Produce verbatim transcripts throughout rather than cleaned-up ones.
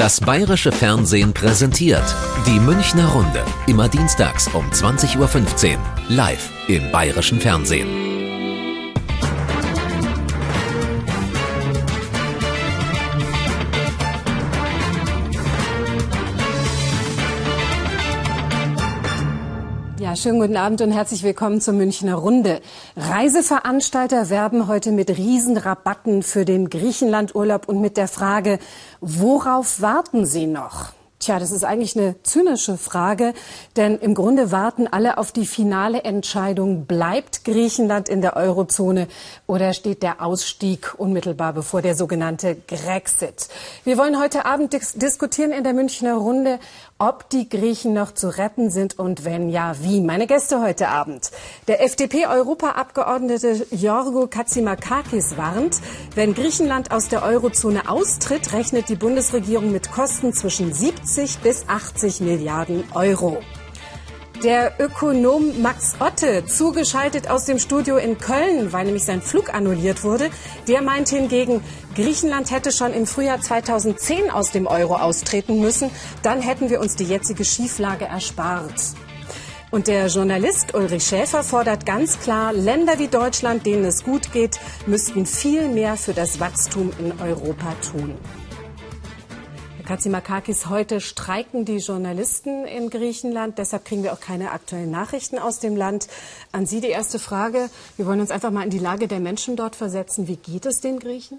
Das Bayerische Fernsehen präsentiert die Münchner Runde. Immer dienstags um zwanzig Uhr fünfzehn. Live im Bayerischen Fernsehen. Ja, schönen guten Abend und herzlich willkommen zur Münchner Runde. Reiseveranstalter werben heute mit Riesenrabatten für den Griechenlandurlaub und mit der Frage, worauf warten Sie noch? Tja, das ist eigentlich eine zynische Frage, denn im Grunde warten alle auf die finale Entscheidung, bleibt Griechenland in der Eurozone oder steht der Ausstieg unmittelbar bevor, der sogenannte Grexit. Wir wollen heute Abend dis diskutieren in der Münchner Runde, ob die Griechen noch zu retten sind und wenn ja, wie. Meine Gäste heute Abend. Der F D P-Europaabgeordnete Giorgo Chatzimarkakis warnt, wenn Griechenland aus der Eurozone austritt, rechnet die Bundesregierung mit Kosten zwischen siebzig bis achtzig Milliarden Euro. Der Ökonom Max Otte, zugeschaltet aus dem Studio in Köln, weil nämlich sein Flug annulliert wurde, der meint hingegen, Griechenland hätte schon im Frühjahr zweitausendzehn aus dem Euro austreten müssen. Dann hätten wir uns die jetzige Schieflage erspart. Und der Journalist Ulrich Schäfer fordert ganz klar, Länder wie Deutschland, denen es gut geht, müssten viel mehr für das Wachstum in Europa tun. Chatzimarkakis, heute streiken die Journalisten in Griechenland, deshalb kriegen wir auch keine aktuellen Nachrichten aus dem Land. An Sie die erste Frage. Wir wollen uns einfach mal in die Lage der Menschen dort versetzen. Wie geht es den Griechen?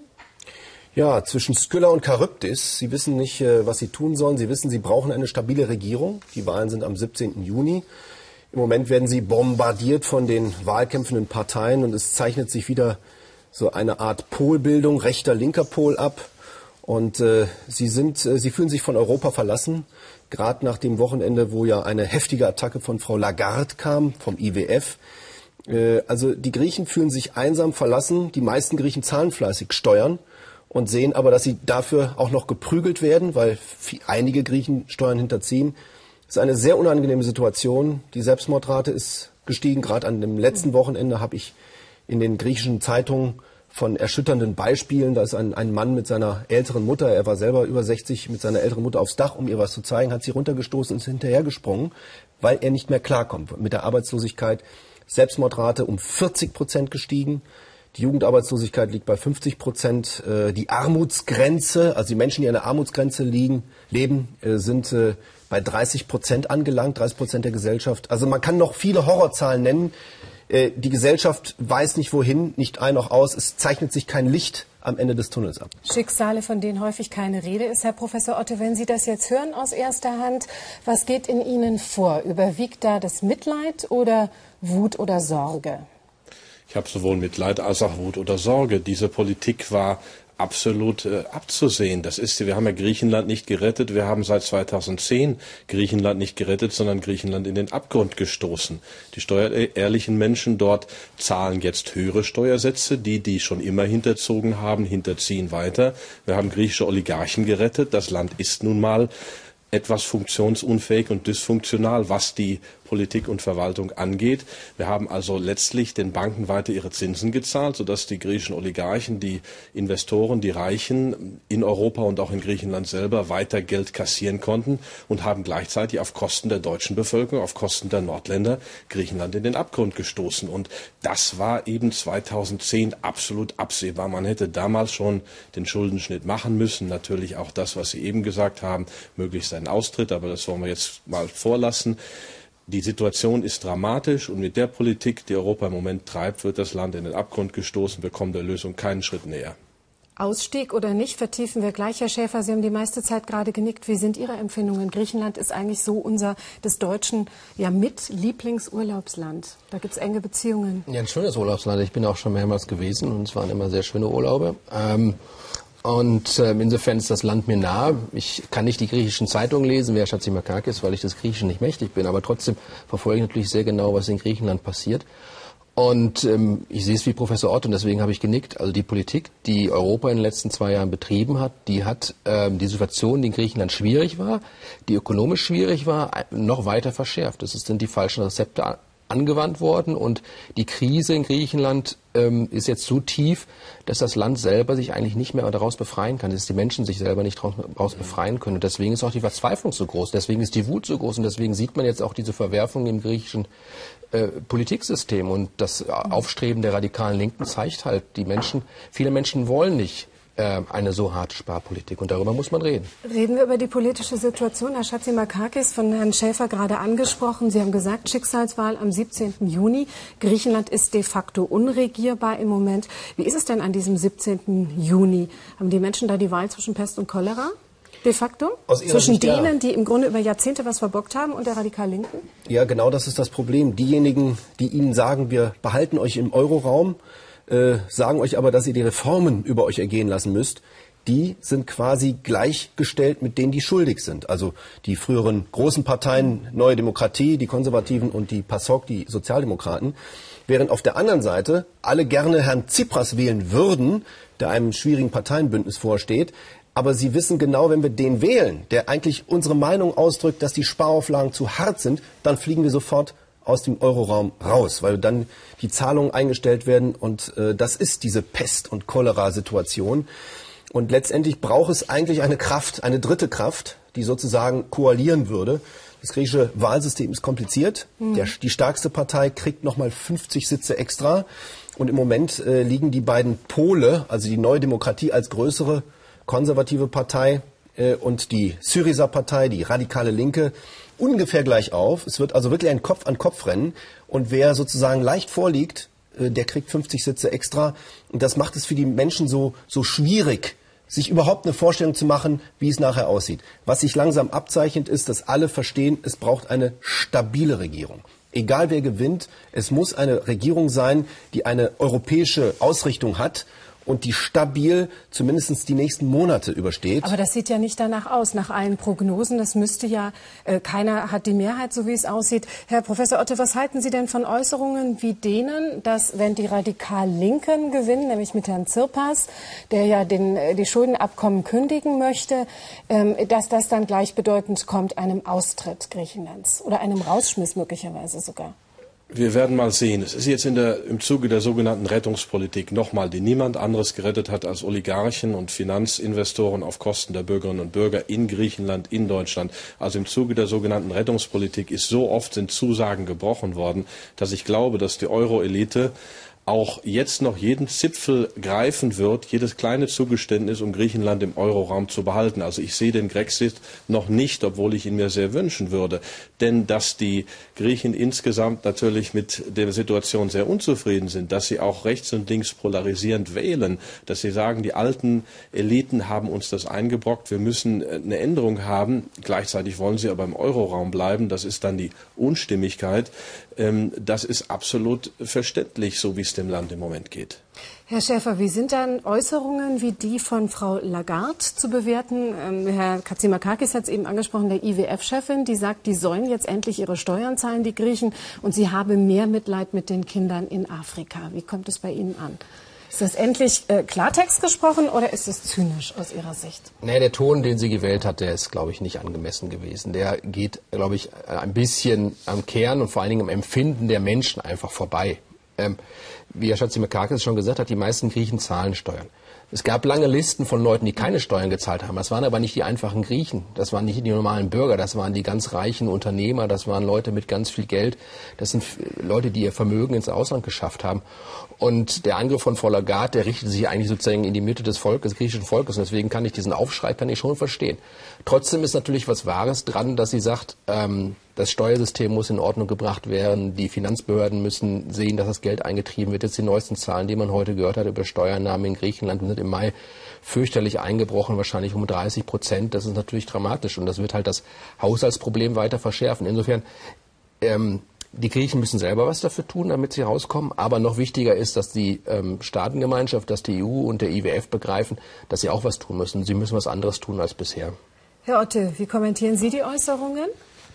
Ja, zwischen Skylla und Charybdis. Sie wissen nicht, was sie tun sollen. Sie wissen, sie brauchen eine stabile Regierung. Die Wahlen sind am siebzehnten Juni. Im Moment werden sie bombardiert von den wahlkämpfenden Parteien und es zeichnet sich wieder so eine Art Polbildung, rechter, linker Pol ab. Und äh, sie sind, äh, sie fühlen sich von Europa verlassen, gerade nach dem Wochenende, wo ja eine heftige Attacke von Frau Lagarde kam, vom I W F. Äh, also die Griechen fühlen sich einsam verlassen. Die meisten Griechen zahlen fleißig Steuern und sehen aber, dass sie dafür auch noch geprügelt werden, weil viel, einige Griechen Steuern hinterziehen. Das ist eine sehr unangenehme Situation. Die Selbstmordrate ist gestiegen. Gerade an dem letzten Wochenende habe ich in den griechischen Zeitungen von erschütternden Beispielen. Da ist ein, ein Mann mit seiner älteren Mutter, er war selber über sechzig, mit seiner älteren Mutter aufs Dach, um ihr was zu zeigen, hat sie runtergestoßen und ist hinterhergesprungen, weil er nicht mehr klarkommt. Mit der Arbeitslosigkeit, Selbstmordrate um vierzig Prozent gestiegen. Die Jugendarbeitslosigkeit liegt bei fünfzig Prozent. Die Armutsgrenze, also die Menschen, die an der Armutsgrenze liegen, leben, sind bei dreißig Prozent angelangt, dreißig Prozent der Gesellschaft. Also man kann noch viele Horrorzahlen nennen. Die Gesellschaft weiß nicht wohin, nicht ein noch aus. Es zeichnet sich kein Licht am Ende des Tunnels ab. Schicksale, von denen häufig keine Rede ist. Herr Professor Otte, wenn Sie das jetzt hören aus erster Hand, was geht in Ihnen vor? Überwiegt da das Mitleid oder Wut oder Sorge? Ich habe sowohl Mitleid als auch Wut oder Sorge. Diese Politik war absolut äh, abzusehen. Das ist, wir haben ja Griechenland nicht gerettet. Wir haben seit zweitausendzehn Griechenland nicht gerettet, sondern Griechenland in den Abgrund gestoßen. Die steuerehrlichen Menschen dort zahlen jetzt höhere Steuersätze. Die, die schon immer hinterzogen haben, hinterziehen weiter. Wir haben griechische Oligarchen gerettet. Das Land ist nun mal etwas funktionsunfähig und dysfunktional, was die Politik und Verwaltung angeht. Wir haben also letztlich den Banken weiter ihre Zinsen gezahlt, sodass die griechischen Oligarchen, die Investoren, die Reichen in Europa und auch in Griechenland selber weiter Geld kassieren konnten und haben gleichzeitig auf Kosten der deutschen Bevölkerung, auf Kosten der Nordländer Griechenland in den Abgrund gestoßen. Und das war eben zweitausendzehn absolut absehbar. Man hätte damals schon den Schuldenschnitt machen müssen. Natürlich auch das, was Sie eben gesagt haben, möglichst einen Austritt, aber das wollen wir jetzt mal vorlassen. Die Situation ist dramatisch und mit der Politik, die Europa im Moment treibt, wird das Land in den Abgrund gestoßen. Wir kommen der Lösung keinen Schritt näher. Ausstieg oder nicht, vertiefen wir gleich. Herr Schäfer, Sie haben die meiste Zeit gerade genickt. Wie sind Ihre Empfindungen? Griechenland ist eigentlich so unser, des Deutschen, ja mit Lieblingsurlaubsland. Da gibt es enge Beziehungen. Ja, ein schönes Urlaubsland. Ich bin auch schon mehrmals gewesen und es waren immer sehr schöne Urlaube. Ähm Und äh, insofern ist das Land mir nah. Ich kann nicht die griechischen Zeitungen lesen, wer Chatzimarkakis, weil ich das Griechische nicht mächtig bin. Aber trotzdem verfolge ich natürlich sehr genau, was in Griechenland passiert. Und ähm, ich sehe es wie Professor Ott und deswegen habe ich genickt. Also die Politik, die Europa in den letzten zwei Jahren betrieben hat, die hat ähm, die Situation, die in Griechenland schwierig war, die ökonomisch schwierig war, noch weiter verschärft. Es sind die falschen Rezepte angewandt worden und die Krise in Griechenland ähm, ist jetzt so tief, dass das Land selber sich eigentlich nicht mehr daraus befreien kann, dass die Menschen sich selber nicht daraus befreien können. Und deswegen ist auch die Verzweiflung so groß, deswegen ist die Wut so groß und deswegen sieht man jetzt auch diese Verwerfung im griechischen äh, Politiksystem und das Aufstreben der radikalen Linken zeigt halt, die Menschen, viele Menschen wollen nicht eine so harte Sparpolitik. Und darüber muss man reden. Reden wir über die politische Situation. Herr Chatzimarkakis, von Herrn Schäfer gerade angesprochen. Sie haben gesagt, Schicksalswahl am siebzehnten Juni. Griechenland ist de facto unregierbar im Moment. Wie ist es denn an diesem siebzehnten Juni? Haben die Menschen da die Wahl zwischen Pest und Cholera? De facto? Zwischen Sicht, denen, ja. die im Grunde über Jahrzehnte was verbockt haben und der Radikal-Linken? Ja, genau das ist das Problem. Diejenigen, die Ihnen sagen, wir behalten euch im Euroraum, Äh, sagen euch aber, dass ihr die Reformen über euch ergehen lassen müsst, die sind quasi gleichgestellt mit denen, die schuldig sind. Also die früheren großen Parteien, Neue Demokratie, die Konservativen und die PASOK, die Sozialdemokraten, während auf der anderen Seite alle gerne Herrn Tsipras wählen würden, der einem schwierigen Parteienbündnis vorsteht. Aber sie wissen genau, wenn wir den wählen, der eigentlich unsere Meinung ausdrückt, dass die Sparauflagen zu hart sind, dann fliegen wir sofort aus dem Euroraum raus, weil dann die Zahlungen eingestellt werden und äh, das ist diese Pest- und Cholera-Situation. Und letztendlich braucht es eigentlich eine Kraft, eine dritte Kraft, die sozusagen koalieren würde. Das griechische Wahlsystem ist kompliziert. Mhm. Der, die stärkste Partei kriegt nochmal fünfzig Sitze extra. Und im Moment äh, liegen die beiden Pole, also die Neue Demokratie als größere konservative Partei äh, und die Syriza-Partei, die radikale Linke, ungefähr gleich auf. Es wird also wirklich ein Kopf-an-Kopf-Rennen. Und wer sozusagen leicht vorliegt, äh, der kriegt fünfzig Sitze extra. Und das macht es für die Menschen so, so schwierig, sich überhaupt eine Vorstellung zu machen, wie es nachher aussieht. Was sich langsam abzeichnet, ist, dass alle verstehen, es braucht eine stabile Regierung. Egal wer gewinnt, es muss eine Regierung sein, die eine europäische Ausrichtung hat und die stabil zumindest die nächsten Monate übersteht. Aber das sieht ja nicht danach aus, nach allen Prognosen. Das müsste ja, äh, keiner hat die Mehrheit, so wie es aussieht. Herr Professor Otte, was halten Sie denn von Äußerungen wie denen, dass wenn die Radikal-Linken gewinnen, nämlich mit Herrn Tsipras, der ja den, die Schuldenabkommen kündigen möchte, ähm, dass das dann gleichbedeutend kommt einem Austritt Griechenlands oder einem Rausschmiss möglicherweise sogar? Wir werden mal sehen. Es ist jetzt in der, im Zuge der sogenannten Rettungspolitik nochmal, die niemand anderes gerettet hat als Oligarchen und Finanzinvestoren auf Kosten der Bürgerinnen und Bürger in Griechenland, in Deutschland. Also im Zuge der sogenannten Rettungspolitik ist so oft sind Zusagen gebrochen worden, dass ich glaube, dass die Euro-Elite auch jetzt noch jeden Zipfel greifen wird, jedes kleine Zugeständnis, um Griechenland im Euroraum zu behalten. Also ich sehe den Grexit noch nicht, obwohl ich ihn mir sehr wünschen würde. Denn dass die Griechen insgesamt natürlich mit der Situation sehr unzufrieden sind, dass sie auch rechts und links polarisierend wählen, dass sie sagen, die alten Eliten haben uns das eingebrockt, wir müssen eine Änderung haben. Gleichzeitig wollen sie aber im Euroraum bleiben. Das ist dann die Unstimmigkeit. Das ist absolut verständlich, so wie es dem Land im Moment geht. Herr Schäfer, wie sind dann Äußerungen wie die von Frau Lagarde zu bewerten? Ähm, Herr Chatzimarkakis hat es eben angesprochen, der I W F-Chefin, die sagt, die sollen jetzt endlich ihre Steuern zahlen, die Griechen, und sie habe mehr Mitleid mit den Kindern in Afrika. Wie kommt es bei Ihnen an? Ist das endlich äh, Klartext gesprochen oder ist es zynisch aus Ihrer Sicht? Nee, der Ton, den sie gewählt hat, der ist, glaube ich, nicht angemessen gewesen. Der geht, glaube ich, ein bisschen am Kern und vor allen Dingen am Empfinden der Menschen einfach vorbei. Ähm, wie Herr Chatzimarkakis schon gesagt hat, die meisten Griechen zahlen Steuern. Es gab lange Listen von Leuten, die keine Steuern gezahlt haben. Das waren aber nicht die einfachen Griechen. Das waren nicht die normalen Bürger. Das waren die ganz reichen Unternehmer. Das waren Leute mit ganz viel Geld. Das sind Leute, die ihr Vermögen ins Ausland geschafft haben. Und der Angriff von Frau Lagarde, der richtet sich eigentlich sozusagen in die Mitte des Volkes, des griechischen Volkes. Und deswegen kann ich diesen Aufschrei kann ich schon verstehen. Trotzdem ist natürlich was Wahres dran, dass sie sagt, ähm, das Steuersystem muss in Ordnung gebracht werden. Die Finanzbehörden müssen sehen, dass das Geld eingetrieben wird. Jetzt die neuesten Zahlen, die man heute gehört hat über Steuereinnahmen in Griechenland, sind im Mai fürchterlich eingebrochen, wahrscheinlich um dreißig Prozent. Das ist natürlich dramatisch und das wird halt das Haushaltsproblem weiter verschärfen. Insofern, ähm, die Griechen müssen selber was dafür tun, damit sie rauskommen. Aber noch wichtiger ist, dass die ähm, Staatengemeinschaft, dass die E U und der I W F begreifen, dass sie auch was tun müssen. Sie müssen was anderes tun als bisher. Herr Otte, wie kommentieren Sie die Äußerungen?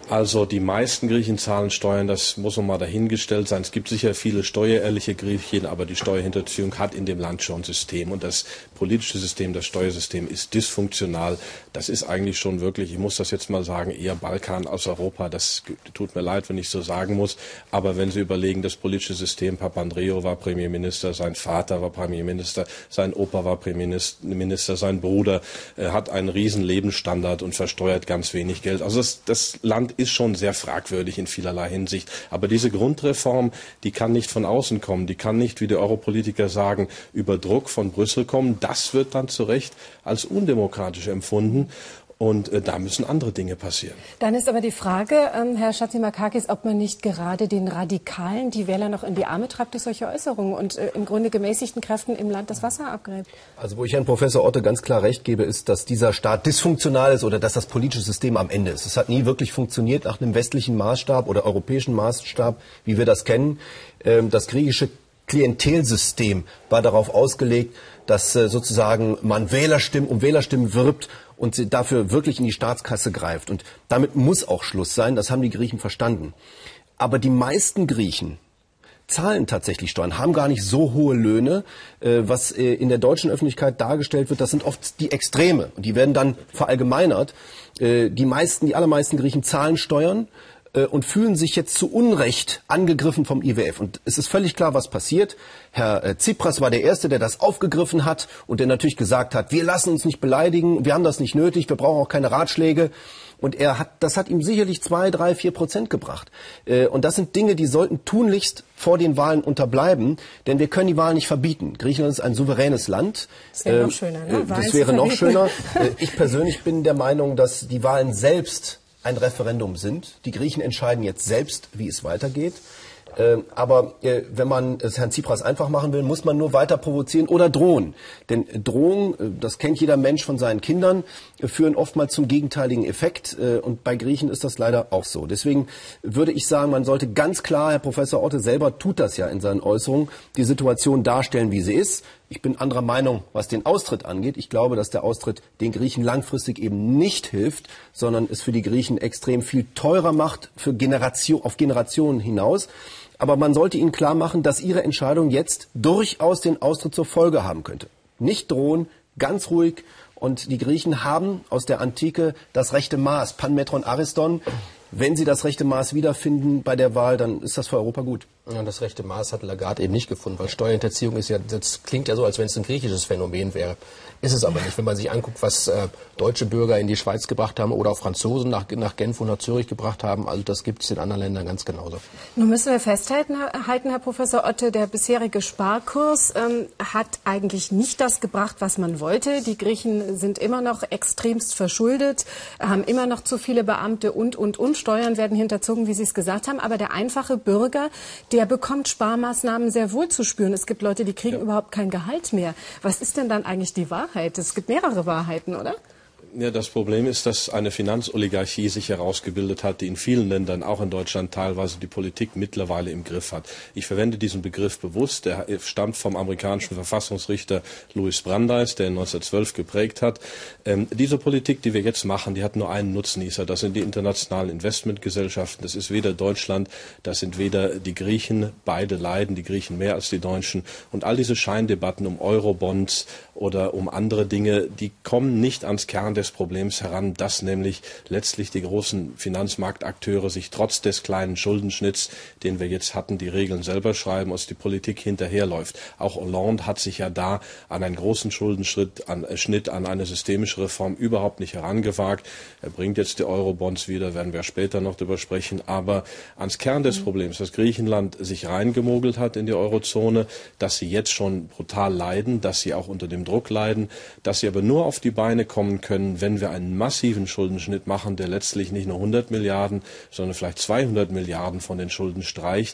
Also die meisten Griechen zahlen Steuern, das muss noch mal dahingestellt sein. Es gibt sicher viele steuerehrliche Griechen, aber die Steuerhinterziehung hat in dem Land schon ein System. Und das politische System, das Steuersystem ist dysfunktional. Das ist eigentlich schon wirklich, ich muss das jetzt mal sagen, eher Balkan als Europa. Das tut mir leid, wenn ich so sagen muss. Aber wenn Sie überlegen, das politische System, Papandreou war Premierminister, sein Vater war Premierminister, sein Opa war Premierminister, sein Bruder äh, hat einen riesen Lebensstandard und versteuert ganz wenig Geld. Also das, das Land ist schon sehr fragwürdig in vielerlei Hinsicht. Aber diese Grundreform, die kann nicht von außen kommen. Die kann nicht, wie die Europolitiker sagen, über Druck von Brüssel kommen. Das wird dann zu Recht als undemokratisch empfunden. Und äh, da müssen andere Dinge passieren. Dann ist aber die Frage, ähm, Herr Chatzimarkakis, ob man nicht gerade den Radikalen die Wähler noch in die Arme treibt durch solche Äußerungen und äh, im Grunde gemäßigten Kräften im Land das Wasser abgräbt. Also wo ich Herrn Professor Otte ganz klar recht gebe, ist, dass dieser Staat dysfunktional ist oder dass das politische System am Ende ist. Es hat nie wirklich funktioniert nach einem westlichen Maßstab oder europäischen Maßstab, wie wir das kennen. Ähm, das griechische Klientelsystem war darauf ausgelegt, dass äh, sozusagen man Wählerstimmen um Wählerstimmen wirbt und sie dafür wirklich in die Staatskasse greift. Und damit muss auch Schluss sein, das haben die Griechen verstanden. Aber die meisten Griechen zahlen tatsächlich Steuern, haben gar nicht so hohe Löhne. Äh, was äh, in der deutschen Öffentlichkeit dargestellt wird, das sind oft die Extreme. Und die werden dann verallgemeinert. Äh, die meisten, die allermeisten Griechen zahlen Steuern und fühlen sich jetzt zu Unrecht angegriffen vom I W F. Und es ist völlig klar, was passiert. Herr Tsipras war der Erste, der das aufgegriffen hat und der natürlich gesagt hat, wir lassen uns nicht beleidigen, wir haben das nicht nötig, wir brauchen auch keine Ratschläge. Und er hat, das hat ihm sicherlich zwei, drei, vier Prozent gebracht. Und das sind Dinge, die sollten tunlichst vor den Wahlen unterbleiben, denn wir können die Wahlen nicht verbieten. Griechenland ist ein souveränes Land. Das wäre noch schöner, ne? Das wäre noch schöner. Ich persönlich bin der Meinung, dass die Wahlen selbst ein Referendum sind. Die Griechen entscheiden jetzt selbst, wie es weitergeht. Äh, aber äh, wenn man es Herrn Tsipras einfach machen will, muss man nur weiter provozieren oder drohen. Denn Drohungen, äh, das kennt jeder Mensch von seinen Kindern, äh, führen oftmals zum gegenteiligen Effekt. Äh, und bei Griechen ist das leider auch so. Deswegen würde ich sagen, man sollte ganz klar, Herr Professor Otte selber tut das ja in seinen Äußerungen, die Situation darstellen, wie sie ist. Ich bin anderer Meinung, was den Austritt angeht. Ich glaube, dass der Austritt den Griechen langfristig eben nicht hilft, sondern es für die Griechen extrem viel teurer macht, für Generation, auf Generationen hinaus. Aber man sollte ihnen klar machen, dass ihre Entscheidung jetzt durchaus den Austritt zur Folge haben könnte. Nicht drohen, ganz ruhig. Und die Griechen haben aus der Antike das rechte Maß, Panmetron Ariston. Wenn sie das rechte Maß wiederfinden bei der Wahl, dann ist das für Europa gut. Ja, das rechte Maß hat Lagarde eben nicht gefunden, weil Steuerhinterziehung ist ja, das klingt ja so, als wenn es ein griechisches Phänomen wäre. Ist es aber nicht. Wenn man sich anguckt, was äh, deutsche Bürger in die Schweiz gebracht haben oder auch Franzosen nach, nach Genf und nach Zürich gebracht haben, also das gibt es in anderen Ländern ganz genauso. Nun müssen wir festhalten, halten, Herr Professor Otte, der bisherige Sparkurs ähm, hat eigentlich nicht das gebracht, was man wollte. Die Griechen sind immer noch extremst verschuldet, haben immer noch zu viele Beamte und, und, und. Steuern werden hinterzogen, wie Sie es gesagt haben. Aber der einfache Bürger, der bekommt Sparmaßnahmen sehr wohl zu spüren. Es gibt Leute, die kriegen ja überhaupt kein Gehalt mehr. Was ist denn dann eigentlich die Wahrheit? Es gibt mehrere Wahrheiten, oder? Ja, das Problem ist, dass eine Finanzoligarchie sich herausgebildet hat, die in vielen Ländern, auch in Deutschland, teilweise die Politik mittlerweile im Griff hat. Ich verwende diesen Begriff bewusst. Der stammt vom amerikanischen Verfassungsrichter Louis Brandeis, der ihn neunzehnhundertzwölf geprägt hat. Ähm, diese Politik, die wir jetzt machen, die hat nur einen Nutznießer. Das sind die internationalen Investmentgesellschaften. Das ist weder Deutschland, das sind weder die Griechen. Beide leiden, die Griechen mehr als die Deutschen. Und all diese Scheindebatten um Eurobonds oder um andere Dinge, die kommen nicht ans Kern des Problems heran, dass nämlich letztlich die großen Finanzmarktakteure sich trotz des kleinen Schuldenschnitts, den wir jetzt hatten, die Regeln selber schreiben, als die Politik hinterherläuft. Auch Hollande hat sich ja da an einen großen Schuldenschnitt, an, äh, Schnitt, an eine systemische Reform überhaupt nicht herangewagt. Er bringt jetzt die Eurobonds wieder, werden wir später noch darüber sprechen. Aber ans Kern des Problems, dass Griechenland sich reingemogelt hat in die Eurozone, dass sie jetzt schon brutal leiden, dass sie auch unter dem Druck leiden, dass sie aber nur auf die Beine kommen können, wenn wir einen massiven Schuldenschnitt machen, der letztlich nicht nur hundert Milliarden, sondern vielleicht zweihundert Milliarden von den Schulden streicht.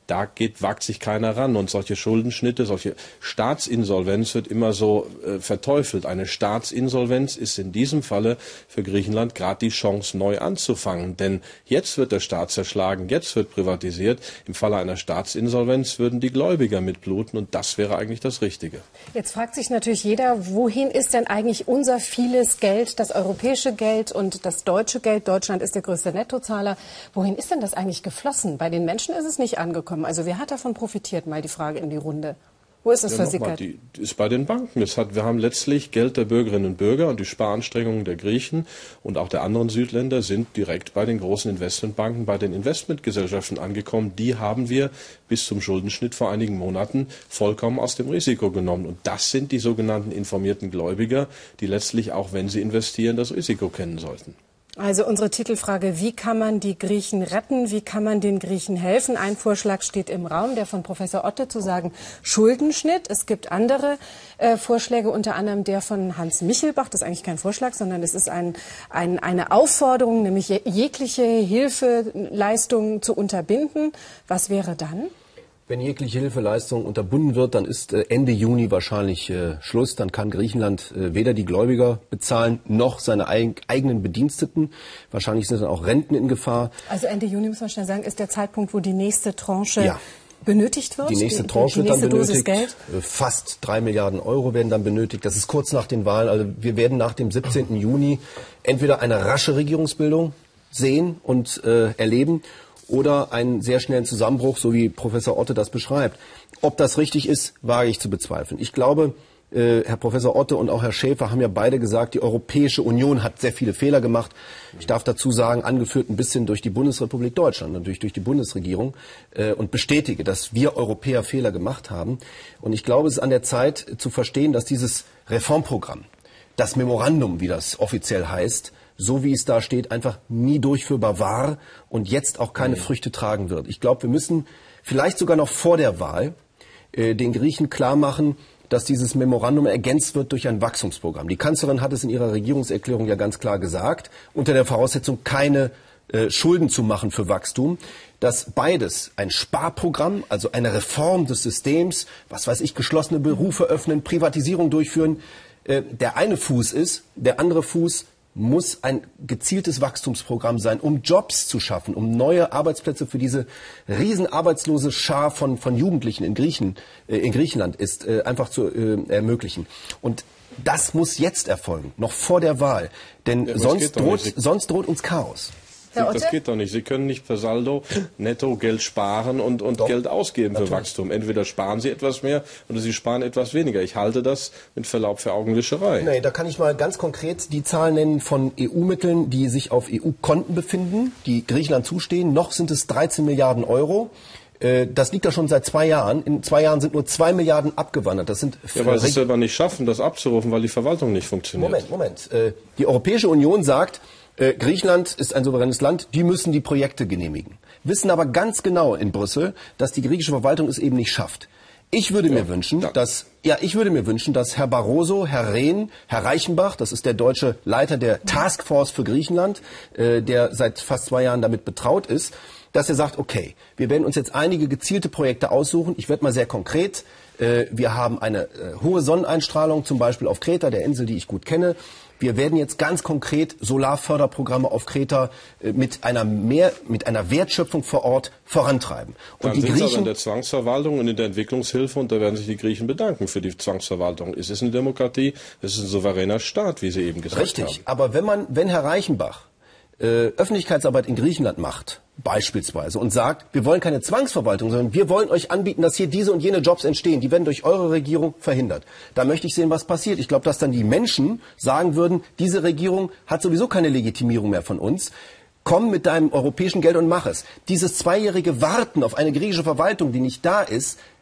Da geht, wagt sich keiner ran. Und solche Schuldenschnitte, solche Staatsinsolvenz wird immer so äh, verteufelt. Eine Staatsinsolvenz ist in diesem Falle für Griechenland gerade die Chance, neu anzufangen. Denn jetzt wird der Staat zerschlagen, jetzt wird privatisiert. Im Falle einer Staatsinsolvenz würden die Gläubiger mitbluten und das wäre eigentlich das Richtige. Jetzt fragt sich natürlich jeder, wohin ist denn eigentlich unser vieles Geld, das europäische Geld und das deutsche Geld? Deutschland ist der größte Nettozahler. Wohin ist denn das eigentlich geflossen? Bei den Menschen ist es nicht angekommen. Also wer hat davon profitiert? Mal die Frage in die Runde. Wo ist es ja, versickert? Die ist bei den Banken. Es hat, wir haben letztlich Geld der Bürgerinnen und Bürger und die Sparanstrengungen der Griechen und auch der anderen Südländer sind direkt bei den großen Investmentbanken, bei den Investmentgesellschaften angekommen. Die haben wir bis zum Schuldenschnitt vor einigen Monaten vollkommen aus dem Risiko genommen. Und das sind die sogenannten informierten Gläubiger, die letztlich, auch wenn sie investieren, das Risiko kennen sollten. Also unsere Titelfrage, wie kann man die Griechen retten, wie kann man den Griechen helfen? Ein Vorschlag steht im Raum, der von Professor Otte, zu sagen, Schuldenschnitt. Es gibt andere äh, Vorschläge, unter anderem der von Hans Michelbach. Das ist eigentlich kein Vorschlag, sondern es ist ein, ein, eine Aufforderung, nämlich jegliche Hilfeleistung zu unterbinden. Was wäre dann? Wenn jegliche Hilfeleistung unterbunden wird, dann ist Ende Juni wahrscheinlich äh, Schluss. Dann kann Griechenland äh, weder die Gläubiger bezahlen, noch seine eig eigenen Bediensteten. Wahrscheinlich sind dann auch Renten in Gefahr. Also Ende Juni, muss man schnell sagen, ist der Zeitpunkt, wo die nächste Tranche ja. benötigt wird? Die nächste Tranche die, die, die wird dann benötigt. Geld? Fast drei Milliarden Euro werden dann benötigt. Das ist kurz nach den Wahlen. Also wir werden nach dem siebzehnten Juni entweder eine rasche Regierungsbildung sehen und äh, erleben, oder einen sehr schnellen Zusammenbruch, so wie Professor Otte das beschreibt. Ob das richtig ist, wage ich zu bezweifeln. Ich glaube, äh, Herr Professor Otte und auch Herr Schäfer haben ja beide gesagt, die Europäische Union hat sehr viele Fehler gemacht. Ich darf dazu sagen, angeführt ein bisschen durch die Bundesrepublik Deutschland, natürlich durch die Bundesregierung, äh, und bestätige, dass wir Europäer Fehler gemacht haben. Und ich glaube, es ist an der Zeit zu verstehen, dass dieses Reformprogramm, das Memorandum, wie das offiziell heißt, so wie es da steht, einfach nie durchführbar war und jetzt auch keine mhm. Früchte tragen wird. Ich glaube, wir müssen vielleicht sogar noch vor der Wahl äh, den Griechen klar machen, dass dieses Memorandum ergänzt wird durch ein Wachstumsprogramm. Die Kanzlerin hat es in ihrer Regierungserklärung ja ganz klar gesagt, unter der Voraussetzung, keine äh, Schulden zu machen für Wachstum, dass beides, ein Sparprogramm, also eine Reform des Systems, was weiß ich, geschlossene Berufe öffnen, Privatisierung durchführen, äh, der eine Fuß ist, der andere Fuß muss ein gezieltes Wachstumsprogramm sein, um Jobs zu schaffen, um neue Arbeitsplätze für diese riesen arbeitslose Schar von, von Jugendlichen in, Griechen, äh, in Griechenland ist, äh, einfach zu äh, ermöglichen. Und das muss jetzt erfolgen, noch vor der Wahl. Denn ja, sonst, droht, sonst droht uns Chaos. Das geht doch nicht. Sie können nicht per Saldo netto Geld sparen und, und Geld ausgeben Natürlich. für Wachstum. Entweder sparen Sie etwas mehr oder Sie sparen etwas weniger. Ich halte das mit Verlaub für Augenwischerei. Nee, da kann ich mal ganz konkret die Zahlen nennen von E U-Mitteln, die sich auf E U-Konten befinden, die Griechenland zustehen. Noch sind es dreizehn Milliarden Euro. Das liegt da schon seit zwei Jahren. In zwei Jahren sind nur zwei Milliarden abgewandert. Das sind ja, weil sie es selber nicht schaffen, das abzurufen, weil die Verwaltung nicht funktioniert. Moment, Moment. Die Europäische Union sagt, Äh, Griechenland ist ein souveränes Land, die müssen die Projekte genehmigen. Wissen aber ganz genau in Brüssel, dass die griechische Verwaltung es eben nicht schafft. Ich würde ja, mir wünschen, ja. dass ja, ich würde mir wünschen, dass Herr Barroso, Herr Rehn, Herr Reichenbach, das ist der deutsche Leiter der Taskforce für Griechenland, äh, der seit fast zwei Jahren damit betraut ist, dass er sagt, okay, wir werden uns jetzt einige gezielte Projekte aussuchen. Ich werde mal sehr konkret. Äh, wir haben eine äh, hohe Sonneneinstrahlung, zum Beispiel auf Kreta, der Insel, die ich gut kenne. Wir werden jetzt ganz konkret Solarförderprogramme auf Kreta äh, mit einer mehr, mit einer Wertschöpfung vor Ort vorantreiben. Und Dann die sind Griechen aber in der Zwangsverwaltung und in der Entwicklungshilfe und da werden sich die Griechen bedanken für die Zwangsverwaltung. Es ist eine Demokratie, es ist ein souveräner Staat, wie Sie eben gesagt Richtig, haben. Richtig, aber wenn man, wenn Herr Reichenbach äh, Öffentlichkeitsarbeit in Griechenland macht, beispielsweise, und sagt, wir wollen keine Zwangsverwaltung, sondern wir wollen euch anbieten, dass hier diese und jene Jobs entstehen. Die werden durch eure Regierung verhindert. Da möchte ich sehen, was passiert. Ich glaube, dass dann die Menschen sagen würden, diese Regierung hat sowieso keine Legitimierung mehr von uns. Komm mit deinem europäischen Geld und mach es. Dieses zweijährige Warten auf eine griechische Verwaltung, die nicht da ist,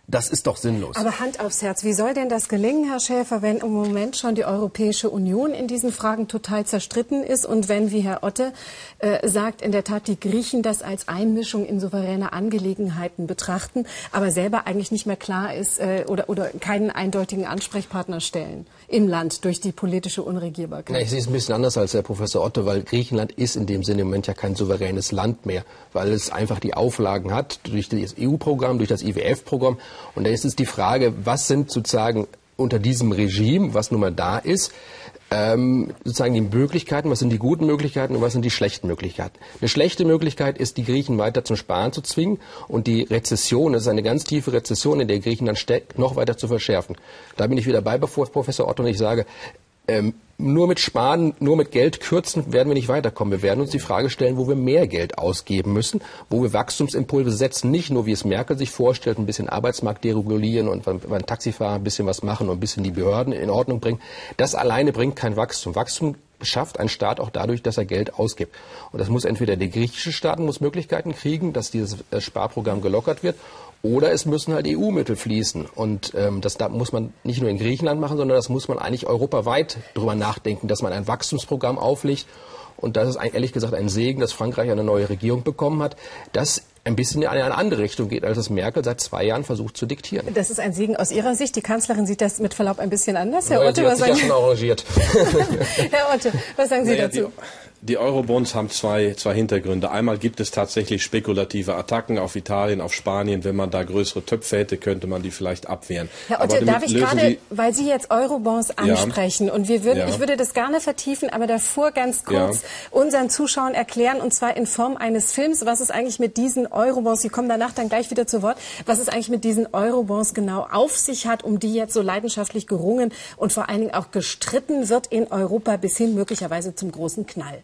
Das ist doch sinnlos. Aber Hand aufs Herz, wie soll denn das gelingen, Herr Schäfer, wenn im Moment schon die Europäische Union in diesen Fragen total zerstritten ist und wenn, wie Herr Otte äh, sagt, in der Tat die Griechen das als Einmischung in souveräne Angelegenheiten betrachten, aber selber eigentlich nicht mehr klar ist äh, oder, oder keinen eindeutigen Ansprechpartner stellen im Land durch die politische Unregierbarkeit? Na, ich sehe es ein bisschen anders als Herr Professor Otte, weil Griechenland ist in dem Sinne im Moment ja kein souveränes Land mehr, weil es einfach die Auflagen hat durch das E U-Programm, durch das I W F-Programm. Und da ist es die Frage, was sind sozusagen unter diesem Regime, was nun mal da ist, ähm, sozusagen die Möglichkeiten, was sind die guten Möglichkeiten und was sind die schlechten Möglichkeiten. Eine schlechte Möglichkeit ist, die Griechen weiter zum Sparen zu zwingen und die Rezession, das ist eine ganz tiefe Rezession, in der Griechenland steckt, noch weiter zu verschärfen. Da bin ich wieder bei, bevor Professor Otto und ich sage, ähm, nur mit Sparen, nur mit Geld kürzen werden wir nicht weiterkommen. Wir werden uns die Frage stellen, wo wir mehr Geld ausgeben müssen, wo wir Wachstumsimpulse setzen, nicht nur, wie es Merkel sich vorstellt, ein bisschen Arbeitsmarkt deregulieren und beim Taxifahrer ein bisschen was machen und ein bisschen die Behörden in Ordnung bringen. Das alleine bringt kein Wachstum. Wachstum schafft ein Staat auch dadurch, dass er Geld ausgibt. Und das muss entweder der griechische Staat muss Möglichkeiten kriegen, dass dieses Sparprogramm gelockert wird, oder es müssen halt E U-Mittel fließen. Und ähm, das da muss man nicht nur in Griechenland machen, sondern das muss man eigentlich europaweit drüber nachdenken, dass man ein Wachstumsprogramm auflegt. Und das ist ehrlich gesagt ein Segen, dass Frankreich eine neue Regierung bekommen hat, das ein bisschen in eine andere Richtung geht, als es Merkel seit zwei Jahren versucht zu diktieren. Das ist ein Segen aus Ihrer Sicht. Die Kanzlerin sieht das mit Verlaub ein bisschen anders. Herr Naja, Otte, sie hat was sich sagen ja schon arrangiert. Herr Otte, was sagen Sie naja, dazu? Die, die Eurobonds haben zwei, zwei Hintergründe. Einmal gibt es tatsächlich spekulative Attacken auf Italien, auf Spanien. Wenn man da größere Töpfe hätte, könnte man die vielleicht abwehren. Herr Otte, darf ich gerade, Sie, weil Sie jetzt Eurobonds ansprechen, ja, und wir würden, ja. ich würde das gerne vertiefen, aber davor ganz kurz ja. unseren Zuschauern erklären, und zwar in Form eines Films, was es eigentlich mit diesen Eurobonds, Sie kommen danach dann gleich wieder zu Wort, was es eigentlich mit diesen Eurobonds genau auf sich hat, um die jetzt so leidenschaftlich gerungen und vor allen Dingen auch gestritten wird in Europa bis hin möglicherweise zum großen Knall.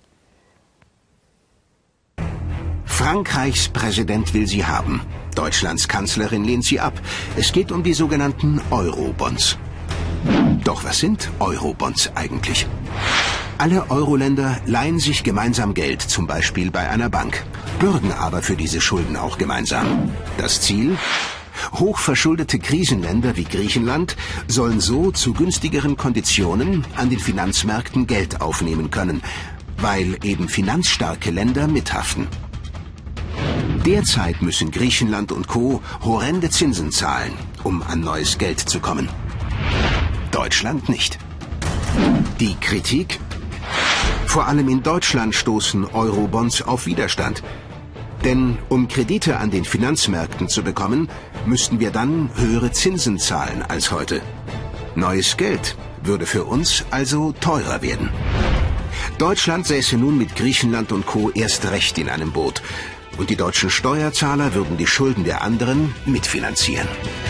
Frankreichs Präsident will sie haben. Deutschlands Kanzlerin lehnt sie ab. Es geht um die sogenannten Eurobonds. Doch was sind Eurobonds eigentlich? Alle Euroländer leihen sich gemeinsam Geld, zum Beispiel bei einer Bank, bürgen aber für diese Schulden auch gemeinsam. Das Ziel? Hochverschuldete Krisenländer wie Griechenland sollen so zu günstigeren Konditionen an den Finanzmärkten Geld aufnehmen können, weil eben finanzstarke Länder mithaften. Derzeit müssen Griechenland und Co. horrende Zinsen zahlen, um an neues Geld zu kommen. Deutschland nicht. Die Kritik? Vor allem in Deutschland stoßen Eurobonds auf Widerstand. Denn um Kredite an den Finanzmärkten zu bekommen, müssten wir dann höhere Zinsen zahlen als heute. Neues Geld würde für uns also teurer werden. Deutschland säße nun mit Griechenland und Co. erst recht in einem Boot. Und die deutschen Steuerzahler würden die Schulden der anderen mitfinanzieren.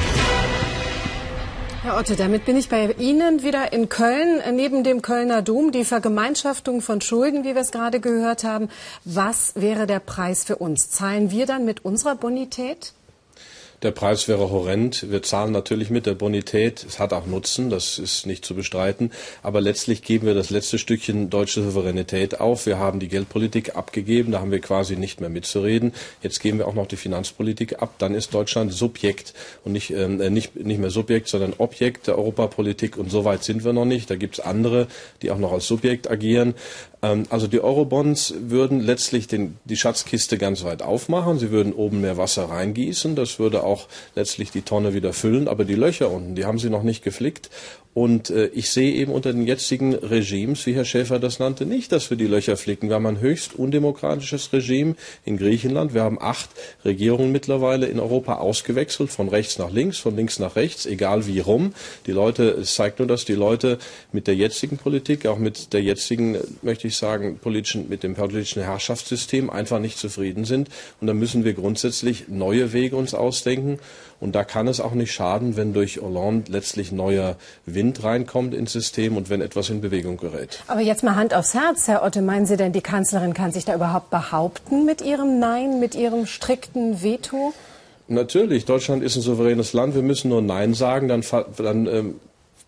Herr Otte, damit bin ich bei Ihnen wieder in Köln, neben dem Kölner Dom, die Vergemeinschaftung von Schulden, wie wir es gerade gehört haben. Was wäre der Preis für uns? Zahlen wir dann mit unserer Bonität? Der Preis wäre horrend. Wir zahlen natürlich mit der Bonität. Es hat auch Nutzen, das ist nicht zu bestreiten. Aber letztlich geben wir das letzte Stückchen deutsche Souveränität auf. Wir haben die Geldpolitik abgegeben, da haben wir quasi nicht mehr mitzureden. Jetzt geben wir auch noch die Finanzpolitik ab. Dann ist Deutschland Subjekt und nicht, äh, nicht, nicht mehr Subjekt, sondern Objekt der Europapolitik. Und so weit sind wir noch nicht. Da gibt es andere, die auch noch als Subjekt agieren. Also die Eurobonds würden letztlich den, die Schatzkiste ganz weit aufmachen. Sie würden oben mehr Wasser reingießen. Das würde auch letztlich die Tonne wieder füllen. Aber die Löcher unten, die haben sie noch nicht geflickt. Und äh, ich sehe eben unter den jetzigen Regimes, wie Herr Schäfer das nannte, nicht, dass wir die Löcher flicken. Wir haben ein höchst undemokratisches Regime in Griechenland. Wir haben acht Regierungen mittlerweile in Europa ausgewechselt, von rechts nach links, von links nach rechts, egal wie rum. Die Leute, es zeigt nur, dass die Leute mit der jetzigen Politik, auch mit der jetzigen, möchte ich sagen, politischen, mit dem politischen Herrschaftssystem einfach nicht zufrieden sind. Und da müssen wir grundsätzlich neue Wege uns ausdenken. Und da kann es auch nicht schaden, wenn durch Hollande letztlich neuer Wind reinkommt ins System und wenn etwas in Bewegung gerät. Aber jetzt mal Hand aufs Herz, Herr Otte. Meinen Sie denn, die Kanzlerin kann sich da überhaupt behaupten mit ihrem Nein, mit ihrem strikten Veto? Natürlich, Deutschland ist ein souveränes Land. Wir müssen nur Nein sagen, dann, dann ähm,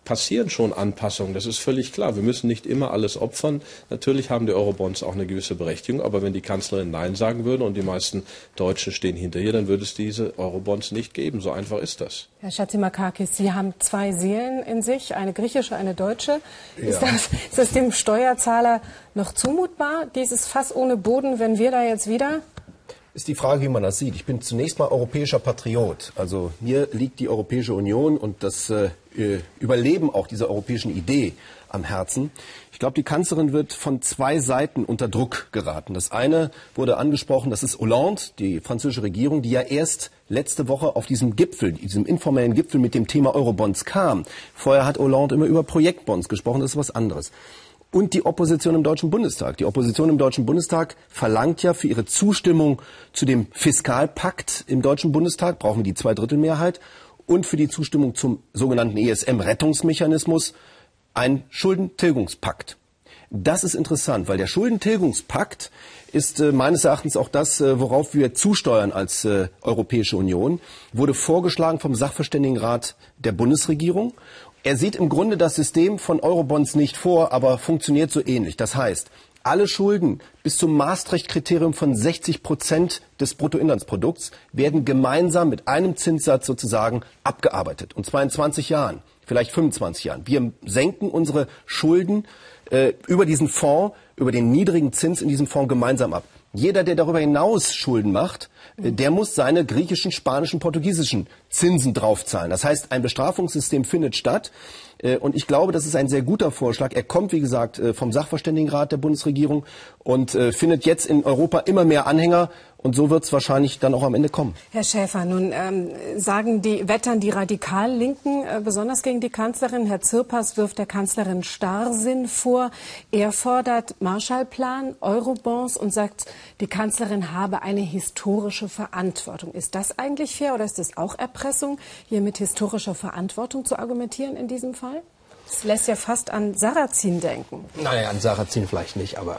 passieren schon Anpassungen, das ist völlig klar. Wir müssen nicht immer alles opfern. Natürlich haben die Eurobonds auch eine gewisse Berechtigung, aber wenn die Kanzlerin Nein sagen würde und die meisten Deutschen stehen hinter ihr, dann würde es diese Eurobonds nicht geben. So einfach ist das. Herr Chatzimarkakis, Sie haben zwei Seelen in sich, eine griechische, eine deutsche. Ja. Ist das, ist das dem Steuerzahler noch zumutbar, dieses Fass ohne Boden, wenn wir da jetzt wieder... Ist die Frage, wie man das sieht. Ich bin zunächst mal europäischer Patriot. Also mir liegt die Europäische Union und das äh, Überleben auch dieser europäischen Idee am Herzen. Ich glaube, die Kanzlerin wird von zwei Seiten unter Druck geraten. Das eine wurde angesprochen, das ist Hollande, die französische Regierung, die ja erst letzte Woche auf diesem Gipfel, diesem informellen Gipfel mit dem Thema Eurobonds kam. Vorher hat Hollande immer über Projektbonds gesprochen, das ist was anderes. Und die Opposition im Deutschen Bundestag. Die Opposition im Deutschen Bundestag verlangt ja für ihre Zustimmung zu dem Fiskalpakt im Deutschen Bundestag, brauchen die Zweidrittelmehrheit, und für die Zustimmung zum sogenannten E S M-Rettungsmechanismus ein Schuldentilgungspakt. Das ist interessant, weil der Schuldentilgungspakt ist äh, meines Erachtens auch das, äh, worauf wir zusteuern als äh, Europäische Union, wurde vorgeschlagen vom Sachverständigenrat der Bundesregierung. Er sieht im Grunde das System von Eurobonds nicht vor, aber funktioniert so ähnlich. Das heißt, alle Schulden bis zum Maastricht-Kriterium von sechzig Prozent des Bruttoinlandsprodukts werden gemeinsam mit einem Zinssatz sozusagen abgearbeitet. Und zwar in zwanzig Jahren, vielleicht fünfundzwanzig Jahren. Wir senken unsere Schulden äh, über diesen Fonds, über den niedrigen Zins in diesem Fonds gemeinsam ab. Jeder, der darüber hinaus Schulden macht, der muss seine griechischen, spanischen, portugiesischen Zinsen draufzahlen. Das heißt, ein Bestrafungssystem findet statt. Und ich glaube, das ist ein sehr guter Vorschlag. Er kommt, wie gesagt, vom Sachverständigenrat der Bundesregierung und findet jetzt in Europa immer mehr Anhänger. Und so wird es wahrscheinlich dann auch am Ende kommen. Herr Schäfer, nun ähm, sagen die, wettern die Radikal-Linken äh, besonders gegen die Kanzlerin. Herr Tsirpas wirft der Kanzlerin Starrsinn vor. Er fordert Marshallplan, Eurobonds und sagt, die Kanzlerin habe eine historische Verantwortung. Ist das eigentlich fair oder ist das auch Erpressung, hier mit historischer Verantwortung zu argumentieren in diesem Fall? Das lässt ja fast an Sarrazin denken. Naja, an Sarrazin vielleicht nicht, aber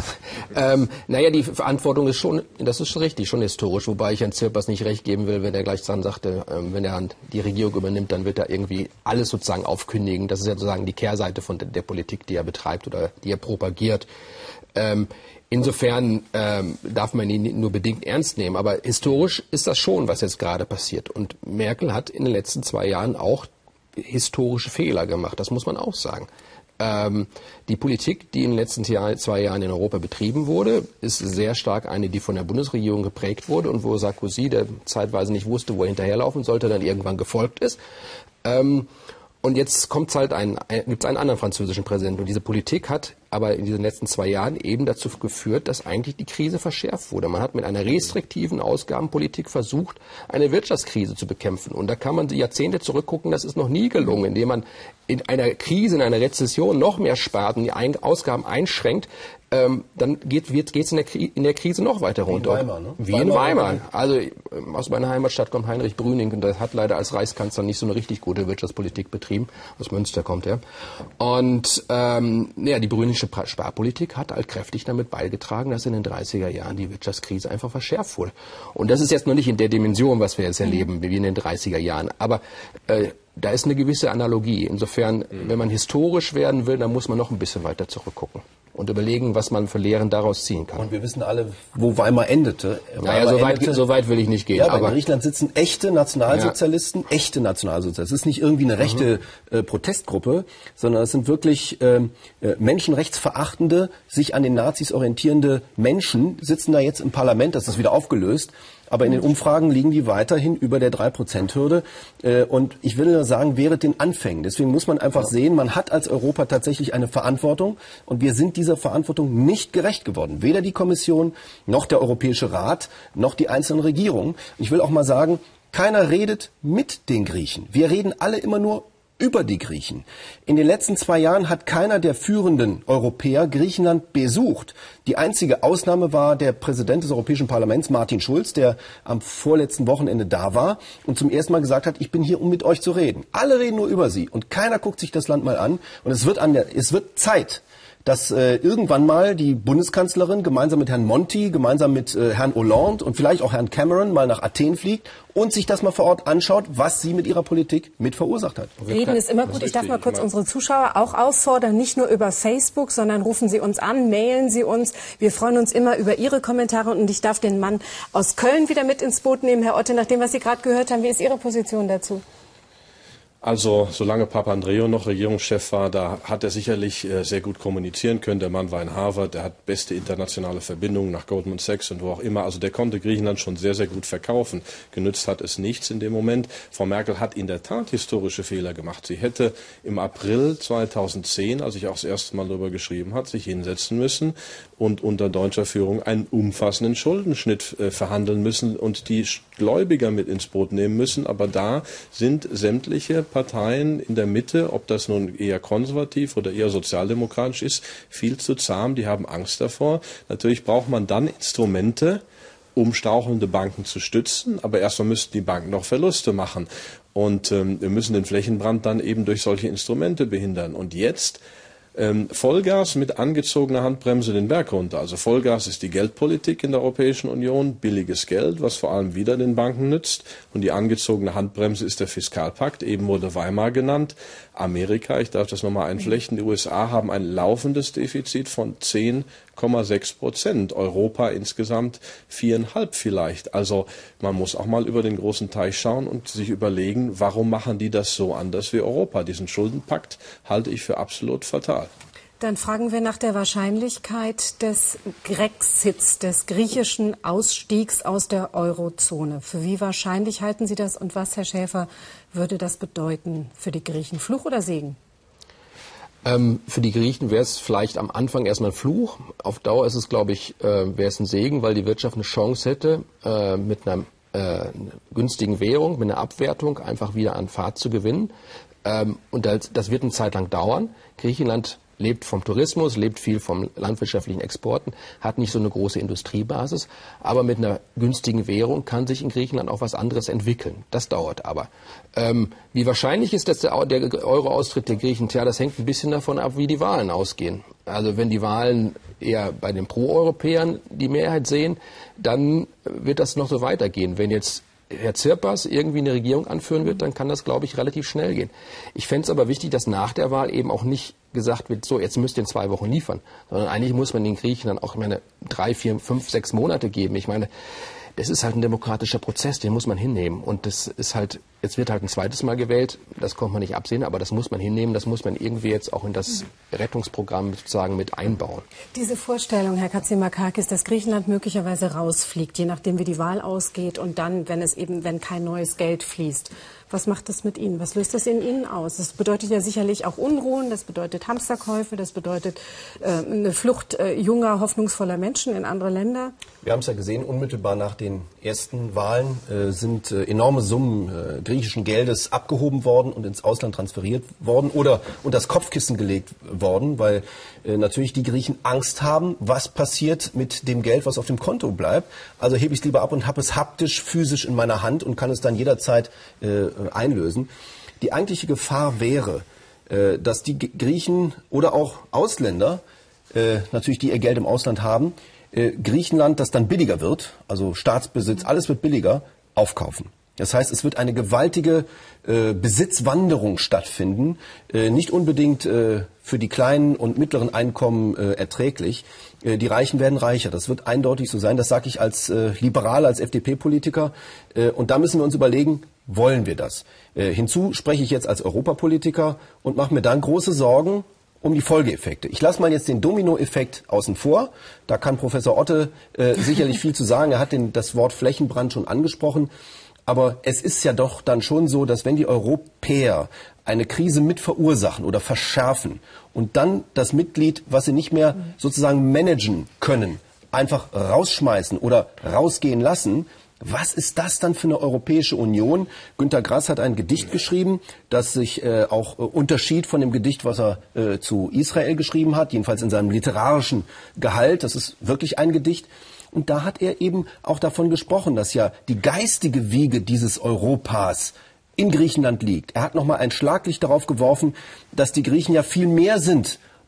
ähm, naja, die Verantwortung ist schon, das ist schon richtig, schon historisch, wobei ich Herrn Tsirpas nicht recht geben will, wenn er gleich dann sagte, ähm, wenn er die Regierung übernimmt, dann wird er irgendwie alles sozusagen aufkündigen. Das ist ja sozusagen die Kehrseite von der, der Politik, die er betreibt oder die er propagiert. Ähm, Insofern ähm, darf man ihn nur bedingt ernst nehmen. Aber historisch ist das schon, was jetzt gerade passiert. Und Merkel hat in den letzten zwei Jahren auch historische Fehler gemacht, das muss man auch sagen. Ähm, die Politik, die in den letzten Jahr, zwei Jahren in Europa betrieben wurde, ist sehr stark eine, die von der Bundesregierung geprägt wurde und wo Sarkozy, der zeitweise nicht wusste, wo er hinterherlaufen sollte, dann irgendwann gefolgt ist. Ähm, und jetzt kommt halt ein, ein, gibt es einen anderen französischen Präsidenten. Und diese Politik hat aber in diesen letzten zwei Jahren eben dazu geführt, dass eigentlich die Krise verschärft wurde. Man hat mit einer restriktiven Ausgabenpolitik versucht, eine Wirtschaftskrise zu bekämpfen. Und da kann man Jahrzehnte zurückgucken, das ist noch nie gelungen, indem man in einer Krise, in einer Rezession noch mehr spart und die Ein- Ausgaben einschränkt. Ähm, dann geht es in, in der Krise noch weiter runter. Wie in Weimar, ne? Wie in Weimar. Also ähm, aus meiner Heimatstadt kommt Heinrich Brüning und der hat leider als Reichskanzler nicht so eine richtig gute Wirtschaftspolitik betrieben. Aus Münster kommt er. Und ähm, ja, die brüningsche Sparpolitik hat halt kräftig damit beigetragen, dass in den dreißiger Jahren die Wirtschaftskrise einfach verschärft wurde. Und das ist jetzt noch nicht in der Dimension, was wir jetzt erleben, wie in den dreißiger Jahren. Aber äh, da ist eine gewisse Analogie. Insofern, wenn man historisch werden will, dann muss man noch ein bisschen weiter zurückgucken und überlegen, was man für Lehren daraus ziehen kann. Und wir wissen alle, wo Weimar endete. Naja, so weit, so weit will ich nicht gehen. Ja, aber in Griechenland sitzen echte Nationalsozialisten, ja. echte Nationalsozialisten. Es ist nicht irgendwie eine rechte mhm. äh, Protestgruppe, sondern es sind wirklich äh, menschenrechtsverachtende, sich an den Nazis orientierende Menschen, sitzen da jetzt im Parlament, das ist wieder aufgelöst. Aber in den Umfragen liegen die weiterhin über der drei Prozent Hürde. Und ich will nur sagen, während den Anfängen. Deswegen muss man einfach sehen, man hat als Europa tatsächlich eine Verantwortung. Und wir sind dieser Verantwortung nicht gerecht geworden. Weder die Kommission, noch der Europäische Rat, noch die einzelnen Regierungen. Ich will auch mal sagen, keiner redet mit den Griechen. Wir reden alle immer nur über die Griechen. In den letzten zwei Jahren hat keiner der führenden Europäer Griechenland besucht. Die einzige Ausnahme war der Präsident des Europäischen Parlaments, Martin Schulz, der am vorletzten Wochenende da war und zum ersten Mal gesagt hat, ich bin hier, um mit euch zu reden. Alle reden nur über sie und keiner guckt sich das Land mal an. Und es wird, an der, es wird Zeit, dass äh, irgendwann mal die Bundeskanzlerin gemeinsam mit Herrn Monti, gemeinsam mit äh, Herrn Hollande und vielleicht auch Herrn Cameron mal nach Athen fliegt und sich das mal vor Ort anschaut, was sie mit ihrer Politik mit verursacht hat. Reden ist immer gut. Ich darf mal kurz unsere Zuschauer auch auffordern, nicht nur über Facebook, sondern rufen Sie uns an, mailen Sie uns. Wir freuen uns immer über Ihre Kommentare und ich darf den Mann aus Köln wieder mit ins Boot nehmen. Herr Otte, nach dem, was Sie gerade gehört haben, wie ist Ihre Position dazu? Also, solange Papandreou noch Regierungschef war, da hat er sicherlich äh, sehr gut kommunizieren können. Der Mann war in Harvard, der hat beste internationale Verbindungen nach Goldman Sachs und wo auch immer. Also, der konnte Griechenland schon sehr, sehr gut verkaufen. Genützt hat es nichts in dem Moment. Frau Merkel hat in der Tat historische Fehler gemacht. Sie hätte im April zweitausendzehn, als ich auch das erste Mal darüber geschrieben habe, sich hinsetzen müssen und unter deutscher Führung einen umfassenden Schuldenschnitt äh, verhandeln müssen und die Gläubiger mit ins Boot nehmen müssen. Aber da sind sämtliche Parteien in der Mitte, ob das nun eher konservativ oder eher sozialdemokratisch ist, viel zu zahm. Die haben Angst davor. Natürlich braucht man dann Instrumente, um strauchelnde Banken zu stützen. Aber erstmal müssten die Banken noch Verluste machen. Und ähm, wir müssen den Flächenbrand dann eben durch solche Instrumente behindern. Und jetzt Ähm, Vollgas mit angezogener Handbremse den Berg runter. Also Vollgas ist die Geldpolitik in der Europäischen Union, billiges Geld, was vor allem wieder den Banken nützt. Und die angezogene Handbremse ist der Fiskalpakt, eben wurde Weimar genannt. Amerika, ich darf das nochmal einflechten, die U S A haben ein laufendes Defizit von zehn Komma sechs Prozent. Europa insgesamt viereinhalb vielleicht. Also man muss auch mal über den großen Teich schauen und sich überlegen, warum machen die das so anders wie Europa? Diesen Schuldenpakt halte ich für absolut fatal. Dann fragen wir nach der Wahrscheinlichkeit des Grexits, des griechischen Ausstiegs aus der Eurozone. Für wie wahrscheinlich halten Sie das und was, Herr Schäfer, würde das bedeuten für die Griechen? Fluch oder Segen? Ähm, für die Griechen wäre es vielleicht am Anfang erstmal ein Fluch. Auf Dauer ist es, glaube ich, äh, wäre es ein Segen, weil die Wirtschaft eine Chance hätte, äh, mit einer äh, günstigen Währung, mit einer Abwertung einfach wieder an Fahrt zu gewinnen. Ähm, und das, das wird eine Zeit lang dauern. Griechenland lebt vom Tourismus, lebt viel vom landwirtschaftlichen Exporten, hat nicht so eine große Industriebasis, aber mit einer günstigen Währung kann sich in Griechenland auch was anderes entwickeln. Das dauert aber. Ähm, wie wahrscheinlich ist, dass der, der Euro-Austritt der Griechen? Tja, das hängt ein bisschen davon ab, wie die Wahlen ausgehen. Also wenn die Wahlen eher bei den Pro-Europäern die Mehrheit sehen, dann wird das noch so weitergehen. Wenn jetzt Herr Tsipras irgendwie eine Regierung anführen wird, dann kann das, glaube ich, relativ schnell gehen. Ich fände es aber wichtig, dass nach der Wahl eben auch nicht gesagt wird, so, jetzt müsst ihr in zwei Wochen liefern, sondern eigentlich muss man den Griechen dann auch, ich meine, drei, vier, fünf, sechs Monate geben. Ich meine, das ist halt ein demokratischer Prozess, den muss man hinnehmen. Und das ist halt, jetzt wird halt ein zweites Mal gewählt, das konnte man nicht absehen, aber das muss man hinnehmen, das muss man irgendwie jetzt auch in das Rettungsprogramm sozusagen mit einbauen. Diese Vorstellung, Herr Katzimakakis, dass Griechenland möglicherweise rausfliegt, je nachdem wie die Wahl ausgeht und dann, wenn es eben, wenn kein neues Geld fließt. Was macht das mit Ihnen? Was löst das in Ihnen aus? Das bedeutet ja sicherlich auch Unruhen, das bedeutet Hamsterkäufe, das bedeutet äh, eine Flucht äh, junger, hoffnungsvoller Menschen in andere Länder. Wir haben es ja gesehen, unmittelbar nach den ersten Wahlen äh, sind äh, enorme Summen äh, griechischen Geldes abgehoben worden und ins Ausland transferiert worden oder unter das Kopfkissen gelegt worden, weil äh, natürlich die Griechen Angst haben, was passiert mit dem Geld, was auf dem Konto bleibt. Also hebe ich es lieber ab und habe es haptisch, physisch in meiner Hand und kann es dann jederzeit äh, einlösen. Die eigentliche Gefahr wäre, äh, dass die Griechen oder auch Ausländer, äh, natürlich die ihr Geld im Ausland haben, äh, Griechenland, das dann billiger wird, also Staatsbesitz, alles wird billiger, aufkaufen. Das heißt, es wird eine gewaltige äh, Besitzwanderung stattfinden, äh, nicht unbedingt äh, für die kleinen und mittleren Einkommen äh, erträglich. Äh, die Reichen werden reicher. Das wird eindeutig so sein. Das sage ich als äh, Liberaler, als F D P-Politiker. Äh, und da müssen wir uns überlegen, wollen wir das? Äh, hinzu spreche ich jetzt als Europapolitiker und mache mir dann große Sorgen um die Folgeeffekte. Ich lasse mal jetzt den Dominoeffekt außen vor. Da kann Professor Otte äh, sicherlich viel zu sagen. Er hat den, das Wort Flächenbrand schon angesprochen. Aber es ist ja doch dann schon so, dass wenn die Europäer eine Krise mit verursachen oder verschärfen und dann das Mitglied, was sie nicht mehr sozusagen managen können, einfach rausschmeißen oder rausgehen lassen, was ist das dann für eine Europäische Union? Günter Grass hat ein Gedicht geschrieben, das sich äh, auch äh, unterschied von dem Gedicht, was er äh, zu Israel geschrieben hat, jedenfalls in seinem literarischen Gehalt. Das ist wirklich ein Gedicht. Und da hat er eben auch davon gesprochen, dass ja die geistige Wiege dieses Europas in Griechenland liegt. Er hat nochmal ein Schlaglicht darauf geworfen, dass die Griechen ja viel mehr sind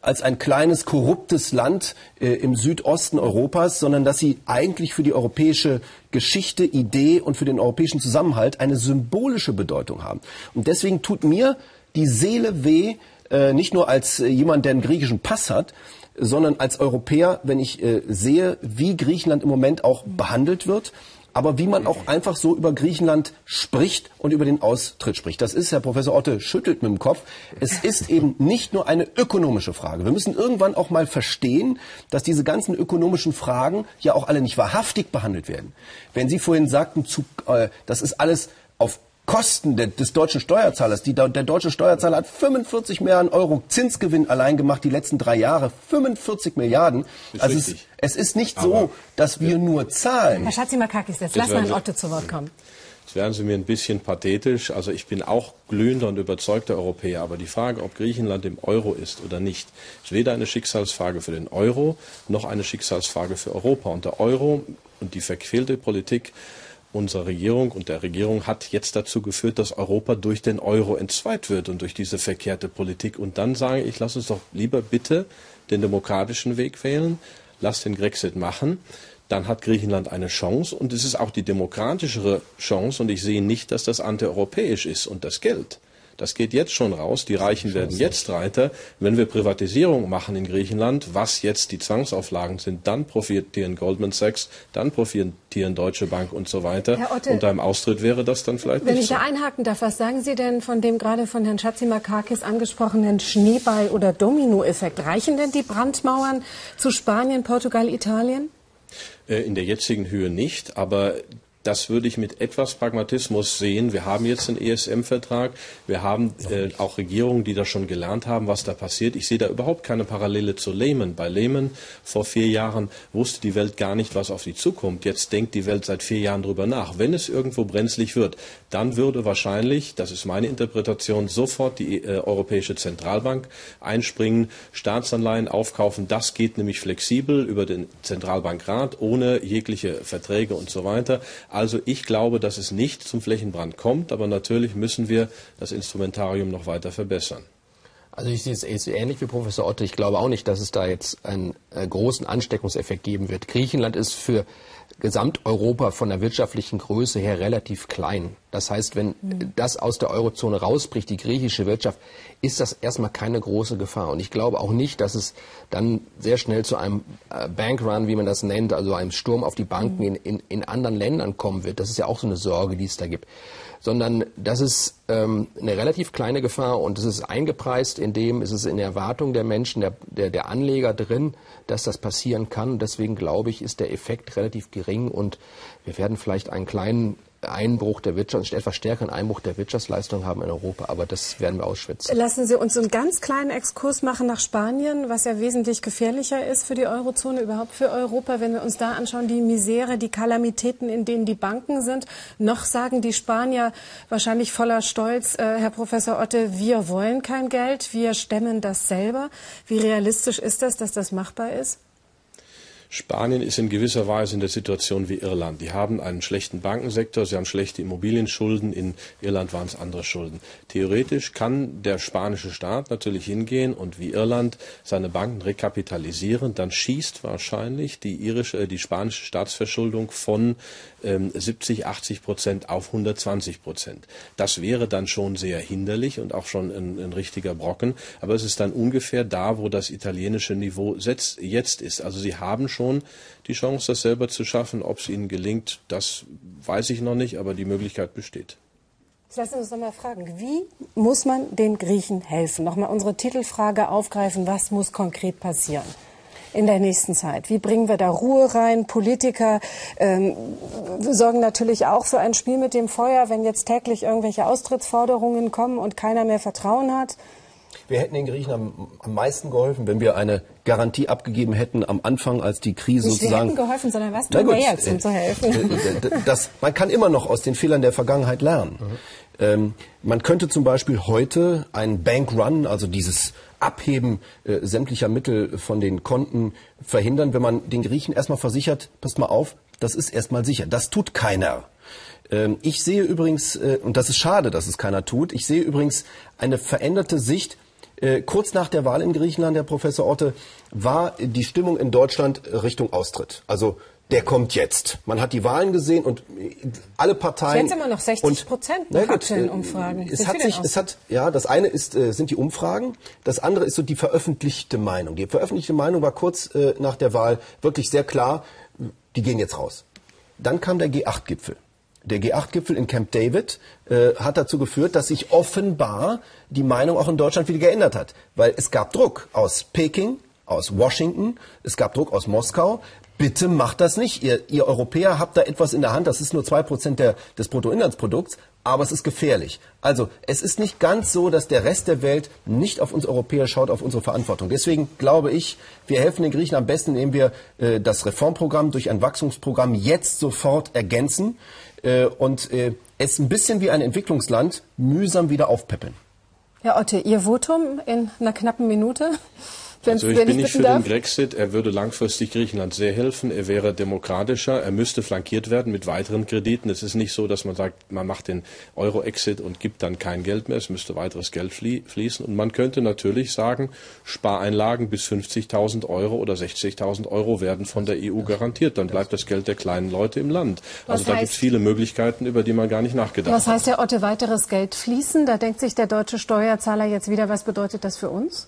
als ein kleines, korruptes Land äh, im Südosten Europas, sondern dass sie eigentlich für die europäische Geschichte, Idee und für den europäischen Zusammenhalt eine symbolische Bedeutung haben. Und deswegen tut mir die Seele weh, äh, nicht nur als äh, jemand, der einen griechischen Pass hat, sondern als Europäer, wenn ich äh, sehe, wie Griechenland im Moment auch behandelt wird, aber wie man auch einfach so über Griechenland spricht und über den Austritt spricht. Das ist, Herr Professor Otte schüttelt mit dem Kopf, es ist eben nicht nur eine ökonomische Frage. Wir müssen irgendwann auch mal verstehen, dass diese ganzen ökonomischen Fragen ja auch alle nicht wahrhaftig behandelt werden. Wenn Sie vorhin sagten, zu, äh, das ist alles auf Kosten de, des deutschen Steuerzahlers. Die, der deutsche Steuerzahler hat fünfundvierzig Milliarden Euro Zinsgewinn allein gemacht die letzten drei Jahre. fünfundvierzig Milliarden. Ist also es, es ist nicht aber so, dass wir ja. nur zahlen. Herr Schatzimarkakis, jetzt lassen wir Herrn Otte zu Wort kommen. Jetzt werden Sie mir ein bisschen pathetisch. Also ich bin auch glühender und überzeugter Europäer. Aber die Frage, ob Griechenland im Euro ist oder nicht, ist weder eine Schicksalsfrage für den Euro noch eine Schicksalsfrage für Europa. Und der Euro und die verquälte Politik unserer Regierung und der Regierung hat jetzt dazu geführt, dass Europa durch den Euro entzweit wird und durch diese verkehrte Politik. Und dann sage ich, lass uns doch lieber bitte den demokratischen Weg wählen, lass den Grexit machen. Dann hat Griechenland eine Chance und es ist auch die demokratischere Chance und ich sehe nicht, dass das antieuropäisch ist. Und das Geld, das geht jetzt schon raus. Die Reichen werden jetzt reicher. Wenn wir Privatisierung machen in Griechenland, was jetzt die Zwangsauflagen sind, dann profitieren Goldman Sachs, dann profitieren Deutsche Bank und so weiter. Herr Otte, und beim Austritt wäre das dann vielleicht wenn nicht ich so. da einhaken darf, was sagen Sie denn von dem gerade von Herrn Schatzimarkakis angesprochenen Schneeball- oder Dominoeffekt? Reichen denn die Brandmauern zu Spanien, Portugal, Italien? In der jetzigen Höhe nicht, aber das würde ich mit etwas Pragmatismus sehen. Wir haben jetzt einen E S M-Vertrag. Wir haben äh, auch Regierungen, die da schon gelernt haben, was da passiert. Ich sehe da überhaupt keine Parallele zu Lehman. Bei Lehman vor vier Jahren wusste die Welt gar nicht, was auf sie zukommt. Jetzt denkt die Welt seit vier Jahren drüber nach. Wenn es irgendwo brenzlig wird, dann würde wahrscheinlich, das ist meine Interpretation, sofort die äh, Europäische Zentralbank einspringen, Staatsanleihen aufkaufen. Das geht nämlich flexibel über den Zentralbankrat, ohne jegliche Verträge und so weiter. Also ich glaube, dass es nicht zum Flächenbrand kommt, aber natürlich müssen wir das Instrumentarium noch weiter verbessern. Also ich sehe es ähnlich wie Professor Otte. Ich glaube auch nicht, dass es da jetzt einen äh, großen Ansteckungseffekt geben wird. Griechenland ist für Gesamteuropa von der wirtschaftlichen Größe her relativ klein. Das heißt, wenn mhm. das aus der Eurozone rausbricht, die griechische Wirtschaft, ist das erstmal keine große Gefahr. Und ich glaube auch nicht, dass es dann sehr schnell zu einem äh, Bankrun, wie man das nennt, also einem Sturm auf die Banken mhm. in, in, in anderen Ländern kommen wird. Das ist ja auch so eine Sorge, die es da gibt. Sondern das ist ähm, eine relativ kleine Gefahr und es ist eingepreist in dem, es ist in der Erwartung der Menschen, der, der, der Anleger drin, dass das passieren kann. Und deswegen glaube ich, ist der Effekt relativ gering und wir werden vielleicht einen kleinen Einbruch der Wirtschaft, etwas stärkeren Einbruch der Wirtschaftsleistung haben in Europa, aber das werden wir ausschwitzen. Lassen Sie uns einen ganz kleinen Exkurs machen nach Spanien, was ja wesentlich gefährlicher ist für die Eurozone, überhaupt für Europa. Wenn wir uns da anschauen, die Misere, die Kalamitäten, in denen die Banken sind, noch sagen die Spanier wahrscheinlich voller Stolz, äh, Herr Professor Otte, wir wollen kein Geld, wir stemmen das selber. Wie realistisch ist das, dass das machbar ist? Spanien ist in gewisser Weise in der Situation wie Irland. Die haben einen schlechten Bankensektor, sie haben schlechte Immobilienschulden, in Irland waren es andere Schulden. Theoretisch kann der spanische Staat natürlich hingehen und wie Irland seine Banken rekapitalisieren, dann schießt wahrscheinlich die irische, die spanische Staatsverschuldung von ähm, siebzig, achtzig Prozent auf hundertzwanzig Prozent. Das wäre dann schon sehr hinderlich und auch schon ein, ein richtiger Brocken, aber es ist dann ungefähr da, wo das italienische Niveau jetzt ist. Also sie haben schon die Chance, das selber zu schaffen. Ob es ihnen gelingt, das weiß ich noch nicht, aber die Möglichkeit besteht. Lassen Sie uns noch mal fragen, wie muss man den Griechen helfen? Nochmal unsere Titelfrage aufgreifen, was muss konkret passieren in der nächsten Zeit? Wie bringen wir da Ruhe rein? Politiker ähm, sorgen natürlich auch für ein Spiel mit dem Feuer, wenn jetzt täglich irgendwelche Austrittsforderungen kommen und keiner mehr Vertrauen hat. Wir hätten den Griechen am, am meisten geholfen, wenn wir eine Garantie abgegeben hätten am Anfang, als die Krise Nicht sozusagen... Wir hätten geholfen, sondern was tun wir jetzt, um zu helfen? Das, man kann immer noch aus den Fehlern der Vergangenheit lernen. Mhm. Ähm, man könnte zum Beispiel heute einen Bankrun, also dieses Abheben äh, sämtlicher Mittel von den Konten verhindern, wenn man den Griechen erstmal versichert, passt mal auf, das ist erstmal sicher. Das tut keiner. Ähm, ich sehe übrigens, äh, und das ist schade, dass es keiner tut, ich sehe übrigens eine veränderte Sicht, Äh, kurz nach der Wahl in Griechenland, Herr Professor Otte, war die Stimmung in Deutschland Richtung Austritt. Also der kommt jetzt. Man hat die Wahlen gesehen und alle Parteien. Jetzt immer noch sechzig Prozent nach aktuellen Umfragen. Es hat sich, es hat, ja, das eine ist, äh, sind die Umfragen. Das andere ist so die veröffentlichte Meinung. Die veröffentlichte Meinung war kurz äh, nach der Wahl wirklich sehr klar. Die gehen jetzt raus. Dann kam der G acht Gipfel. Der G acht Gipfel in Camp David äh, hat dazu geführt, dass sich offenbar die Meinung auch in Deutschland wieder geändert hat. Weil es gab Druck aus Peking, aus Washington, es gab Druck aus Moskau. Bitte macht das nicht. Ihr, ihr Europäer habt da etwas in der Hand. Das ist nur zwei Prozent der, des Bruttoinlandsprodukts, aber es ist gefährlich. Also es ist nicht ganz so, dass der Rest der Welt nicht auf uns Europäer schaut, auf unsere Verantwortung. Deswegen glaube ich, wir helfen den Griechen am besten, indem wir äh, das Reformprogramm durch ein Wachstumsprogramm jetzt sofort ergänzen äh, und äh, es ein bisschen wie ein Entwicklungsland mühsam wieder aufpäppeln. Herr Otte, Ihr Votum in einer knappen Minute? Also ich bin nicht für den Brexit. Er würde langfristig Griechenland sehr helfen. Er wäre demokratischer. Er müsste flankiert werden mit weiteren Krediten. Es ist nicht so, dass man sagt, man macht den Euro-Exit und gibt dann kein Geld mehr. Es müsste weiteres Geld fließen. Und man könnte natürlich sagen, Spareinlagen bis fünfzigtausend Euro oder sechzigtausend Euro werden von der E U garantiert. Dann bleibt das Geld der kleinen Leute im Land. Was also da gibt es viele Möglichkeiten, über die man gar nicht nachgedacht hat. Was heißt, Herr Otte, weiteres Geld fließen? Da denkt sich der deutsche Steuerzahler jetzt wieder, was bedeutet das für uns?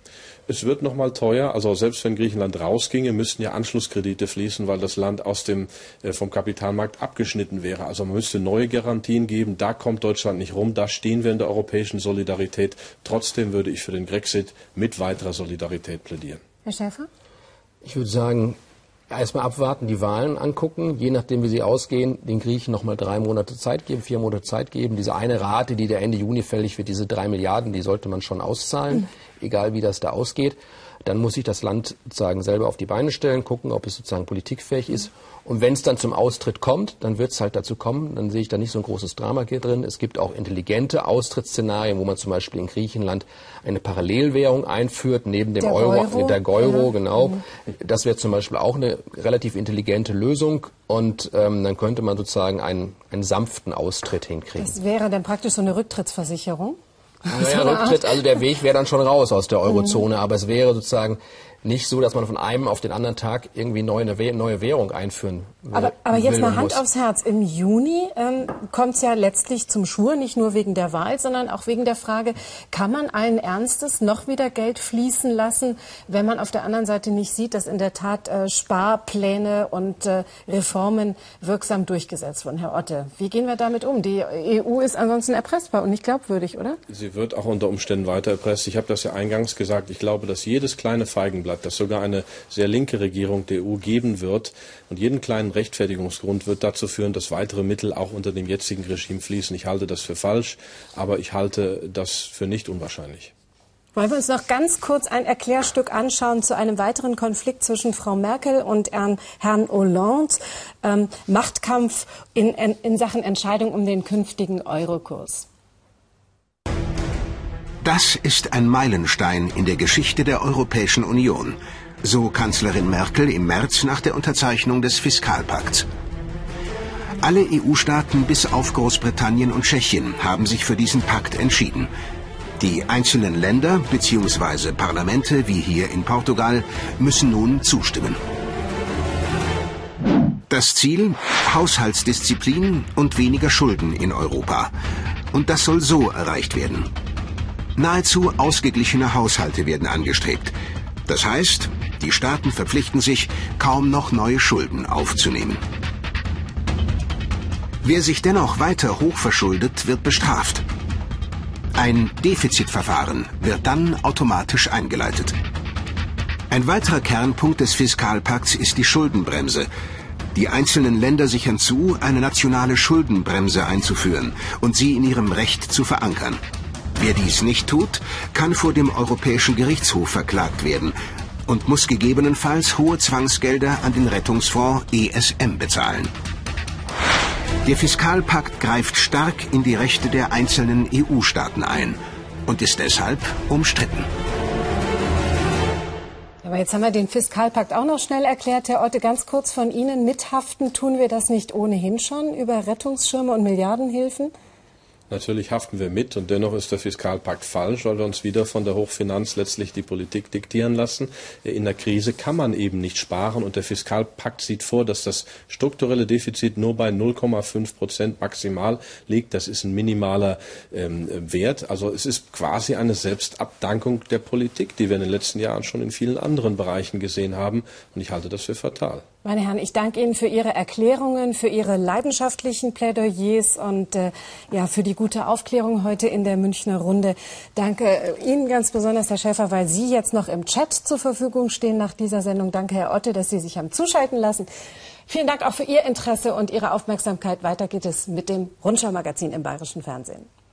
Es wird noch mal teuer. Also selbst wenn Griechenland rausginge, müssten ja Anschlusskredite fließen, weil das Land aus dem äh, vom Kapitalmarkt abgeschnitten wäre. Also man müsste neue Garantien geben. Da kommt Deutschland nicht rum. Da stehen wir in der europäischen Solidarität. Trotzdem würde ich für den Grexit mit weiterer Solidarität plädieren. Herr Schäfer? Ich würde sagen, erstmal abwarten, die Wahlen angucken, je nachdem wie sie ausgehen, den Griechen noch mal drei Monate Zeit geben, vier Monate Zeit geben. Diese eine Rate, die der Ende Juni fällig wird, diese drei Milliarden, die sollte man schon auszahlen, mhm. egal wie das da ausgeht. Dann muss sich das Land sozusagen selber auf die Beine stellen, gucken, ob es sozusagen politikfähig ist. Und wenn es dann zum Austritt kommt, dann wird es halt dazu kommen. Dann sehe ich da nicht so ein großes Drama hier drin. Es gibt auch intelligente Austrittsszenarien, wo man zum Beispiel in Griechenland eine Parallelwährung einführt, neben dem der Euro, Euro, der Euro, ja. genau. Mhm. Das wäre zum Beispiel auch eine relativ intelligente Lösung. Und ähm, dann könnte man sozusagen einen, einen sanften Austritt hinkriegen. Das wäre dann praktisch so eine Rücktrittsversicherung? Naja, Rücktritt, also der Weg wäre dann schon raus aus der Eurozone, aber es wäre sozusagen nicht so, dass man von einem auf den anderen Tag irgendwie neue, eine neue Währung einführen will. Aber, aber jetzt mal Hand muss. aufs Herz. Im Juni ähm, kommt es ja letztlich zum Schwur, nicht nur wegen der Wahl, sondern auch wegen der Frage, kann man allen Ernstes noch wieder Geld fließen lassen, wenn man auf der anderen Seite nicht sieht, dass in der Tat äh, Sparpläne und äh, Reformen wirksam durchgesetzt wurden. Herr Otte, wie gehen wir damit um? Die E U ist ansonsten erpressbar und nicht glaubwürdig, oder? Sie wird auch unter Umständen weiter erpresst. Ich habe das ja eingangs gesagt. Ich glaube, dass jedes kleine Feigenblatt, das sogar eine sehr linke Regierung der E U geben wird und jeden kleinen Rechtfertigungsgrund wird dazu führen, dass weitere Mittel auch unter dem jetzigen Regime fließen. Ich halte das für falsch, aber ich halte das für nicht unwahrscheinlich. Wollen wir uns noch ganz kurz ein Erklärstück anschauen zu einem weiteren Konflikt zwischen Frau Merkel und Herrn, Herrn Hollande. Ähm, Machtkampf in, in, in Sachen Entscheidung um den künftigen Eurokurs. Das ist ein Meilenstein in der Geschichte der Europäischen Union, so Kanzlerin Merkel im März nach der Unterzeichnung des Fiskalpakts. Alle E U-Staaten bis auf Großbritannien und Tschechien haben sich für diesen Pakt entschieden. Die einzelnen Länder bzw. Parlamente, wie hier in Portugal, müssen nun zustimmen. Das Ziel? Haushaltsdisziplin und weniger Schulden in Europa. Und das soll so erreicht werden. Nahezu ausgeglichene Haushalte werden angestrebt. Das heißt, die Staaten verpflichten sich, kaum noch neue Schulden aufzunehmen. Wer sich dennoch weiter hochverschuldet, wird bestraft. Ein Defizitverfahren wird dann automatisch eingeleitet. Ein weiterer Kernpunkt des Fiskalpakts ist die Schuldenbremse. Die einzelnen Länder sichern zu, eine nationale Schuldenbremse einzuführen und sie in ihrem Recht zu verankern. Wer dies nicht tut, kann vor dem Europäischen Gerichtshof verklagt werden und muss gegebenenfalls hohe Zwangsgelder an den Rettungsfonds E S M bezahlen. Der Fiskalpakt greift stark in die Rechte der einzelnen E U-Staaten ein und ist deshalb umstritten. Aber jetzt haben wir den Fiskalpakt auch noch schnell erklärt. Herr Otte, ganz kurz von Ihnen. Mithaften tun wir das nicht ohnehin schon über Rettungsschirme und Milliardenhilfen? Natürlich haften wir mit und dennoch ist der Fiskalpakt falsch, weil wir uns wieder von der Hochfinanz letztlich die Politik diktieren lassen. In der Krise kann man eben nicht sparen und der Fiskalpakt sieht vor, dass das strukturelle Defizit nur bei null Komma fünf Prozent maximal liegt. Das ist ein minimaler ähm, Wert. Also es ist quasi eine Selbstabdankung der Politik, die wir in den letzten Jahren schon in vielen anderen Bereichen gesehen haben und ich halte das für fatal. Meine Herren, ich danke Ihnen für Ihre Erklärungen, für Ihre leidenschaftlichen Plädoyers und äh, ja, für die gute Aufklärung heute in der Münchner Runde. Danke Ihnen ganz besonders, Herr Schäfer, weil Sie jetzt noch im Chat zur Verfügung stehen nach dieser Sendung. Danke, Herr Otte, dass Sie sich haben zuschalten lassen. Vielen Dank auch für Ihr Interesse und Ihre Aufmerksamkeit. Weiter geht es mit dem Rundschau-Magazin im Bayerischen Fernsehen.